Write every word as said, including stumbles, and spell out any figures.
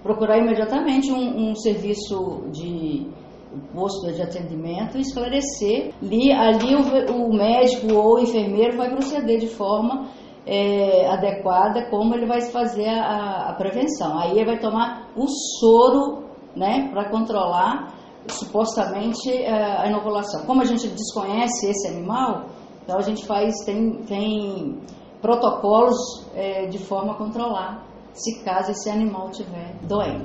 procurar imediatamente um, um serviço de posto de atendimento e esclarecer. Ali, ali o, o médico ou o enfermeiro vai proceder de forma é, adequada como ele vai fazer a, a prevenção. Aí ele vai tomar o soro, né, para controlar supostamente a inoculação. Como a gente desconhece esse animal, então a gente faz, tem, tem protocolos é, de forma a controlar se caso esse animal estiver doente.